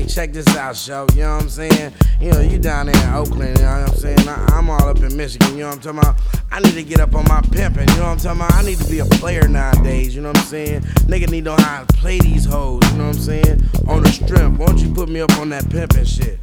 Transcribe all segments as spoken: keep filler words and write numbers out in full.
hey, check this out, show. You know what I'm saying? You know, you down there in Oakland, you know what I'm saying? I, I'm all up in Michigan, you know what I'm talking about? I need to get up on my pimping, you know what I'm talking about? I need to be a player nowadays, you know what I'm saying? Nigga need to know how to play these hoes, you know what I'm saying? On the strength, why don't you put me up on that pimping shit?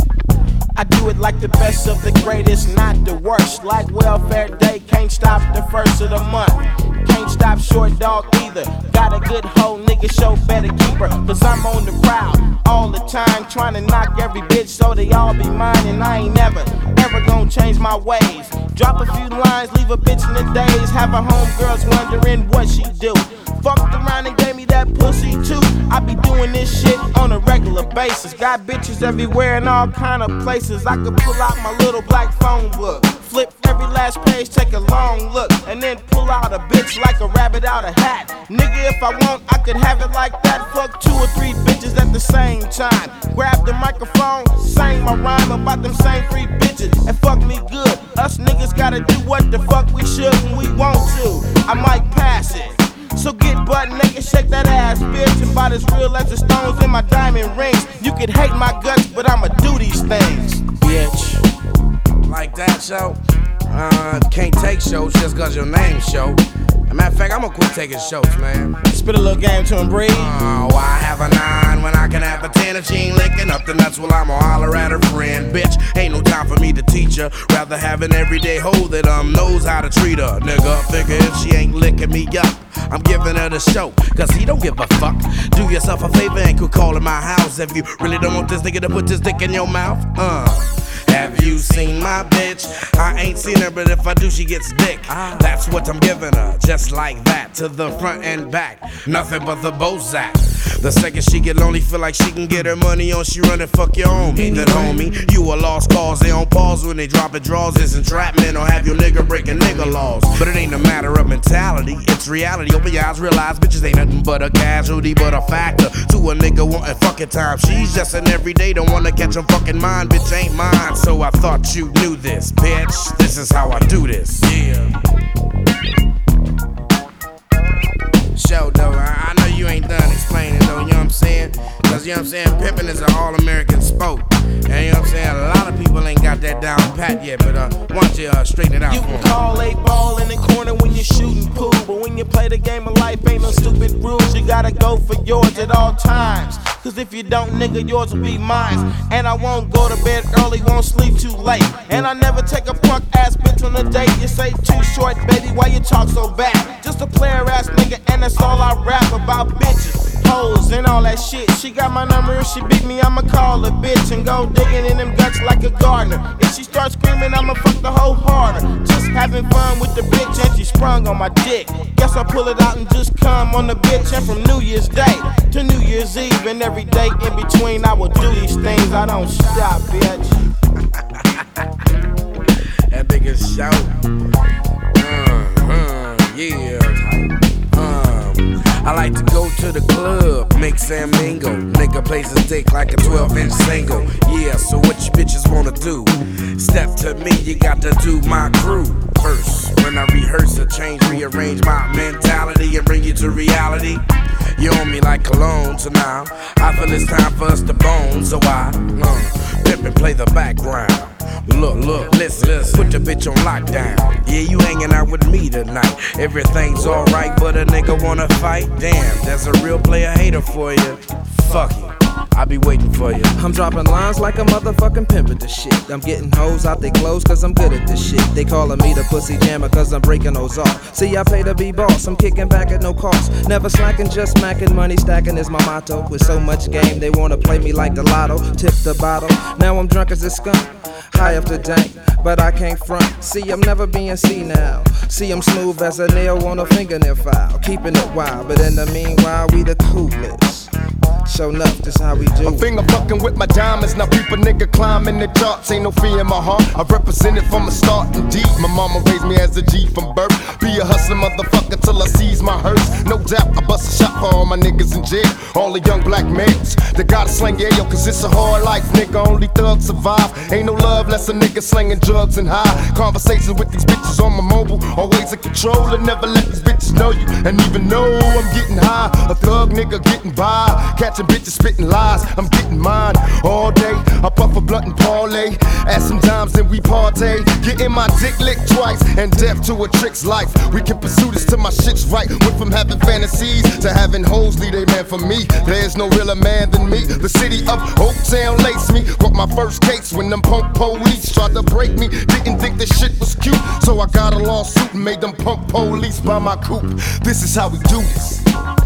I do it like the best of the greatest, not the worst. Like welfare day, can't stop the first of the month. Can't stop short dog either. Got a good hoe, nigga, show better keep her. Cause I'm on the prowl all the time, trying to knock every bitch so they all be mine. And I ain't never, ever gonna change my ways. Drop a few lines, leave a bitch in the days. Have her homegirls wondering what she do. Fucked around and gave me that pussy too. I be doing this shit on a regular basis. Got bitches everywhere in all kind of places. I could pull out my little black phone book, flip every last page, take a long look, and then pull out a bitch like a rabbit out a hat. Nigga, if I want, I could have it like that. Fuck two or three bitches at the same time. Grab the microphone, sing my rhyme about them same three bitches, and fuck me good. Us niggas gotta do what the fuck we should when we want to. I might pass it. So get butt naked, shake that ass, bitch. About as real as the stones in my diamond rings. You could hate my guts, but I'ma do these things, bitch. Like that, show? Uh, can't take shows just cause your name show. As a matter of fact, I'm gonna quit taking shows, man. Spit a little game to him, breathe. Oh, why have a nine when I can have a ten if she ain't licking up the nuts? Well, I'ma holler at her friend. Bitch, ain't no time for me to teach her. Rather have an everyday hoe that um knows how to treat her. Nigga, figure if she ain't licking me up, I'm giving her the show, cause he don't give a fuck. Do yourself a favor and quit calling my house if you really don't want this nigga to put this dick in your mouth. Uh Have you seen my bitch? I ain't seen her, but if I do, she gets dick. That's what I'm giving her, just like that, to the front and back. Nothing but the Bozak. The second she get lonely, feel like she can get her money on, she running fuck your homie. Then homie, you a lost cause. They on pause when they dropping draws. It's entrapment or have your nigga breaking nigga laws. But it ain't a matter of mentality, it's reality. Open your eyes, realize bitches ain't nothing but a casualty, but a factor to a nigga wanting fucking time. She's just an everyday, don't wanna catch him fucking mine. Bitch ain't mine, so I thought you knew this, bitch. This is how I do this, yeah. Show though, I, I know you ain't done explaining though, you know what I'm saying? Cause you know what I'm saying, pimpin' is an all-American sport. And you know what I'm saying, a lot of people ain't got that down pat yet, but uh, why don't you uh, straighten it out you for me? You can call a ball in the corner when you're shooting pool, but when you play the game of life, ain't no stupid rules. You gotta go for yours at all times. Cause if you don't, nigga, yours will be mine. And I won't go to bed early, won't sleep too late. And I never take a punk ass bitch on a date. You say too short, baby, why you talk so bad? Just a player ass nigga, and that's all I rap about, bitches, hoes, and all that shit. She got my number, if she beat me, I'ma call her bitch and go digging in them guts like a gardener. If she starts screaming, I'ma fuck the hoe harder. Just having fun with the bitch, and she sprung on my dick. Guess I pull it out and just come on the bitch. And from New Year's Day to New Year's Eve, and every day in between, I will do these things. I don't stop, bitch. That nigga shout. Uh, uh, yeah. Um, I like to go to the club, mix and mingle. Nigga plays his dick like a twelve inch single. Yeah, so what you bitches wanna do? Step to me, you got to do my crew first. When I rehearse or change, rearrange my mentality and bring you to reality. You own me like cologne, so now I feel it's time for us to bone. So I uh, pimp and play the background. Look, look, listen, listen, put the bitch on lockdown. Yeah, you hanging out with me tonight. Everything's alright, but a nigga wanna fight? Damn, there's a real player hater for you. Fuck you, I be waiting for you. I'm dropping lines like a motherfucking pimp at this shit. I'm getting hoes out they clothes cause I'm good at this shit. They calling me the pussy jammer cause I'm breaking those off. See, I pay to be boss, I'm kicking back at no cost. Never slacking, just smacking, money stacking is my motto. With so much game, they wanna play me like the lotto. Tip the bottle, now I'm drunk as a skunk. High up the dank, but I can't front. See, I'm never being senile. See, I'm smooth as a nail on a fingernail file. Keeping it wild, but in the meanwhile, we the coolest. Show enough, this how we do. My finger fucking with my diamonds, now peep a nigga climbing the charts. Ain't no fear in my heart, I represent it from the start indeed. My mama raised me as a G from birth. Be a hustler motherfucker till I seize my hearse. No doubt, I bust a shot for all my niggas in jail. All the young black males that gotta slang yeah, yo, cause it's a hard life, nigga, only thugs survive. Ain't no love less a nigga slinging drugs and high. Conversations with these bitches on my mobile, always in control and never let these bitches know you. And even though I'm getting high, a thug nigga getting by. Catching bitches spitting lies. I'm getting mine all day. I puff a blunt and parlay. Add some dimes, then we partay. Getting my dick licked twice and death to a trick's life. We can pursue this till my shit's right. Went from having fantasies to having hoes lead a man for me. There's no realer man than me. The city of Oak Town laced me. Brought my first case when them punk police tried to break me. Didn't think this shit was cute, so I got a lawsuit and made them punk police buy my coupe. This is how we do this.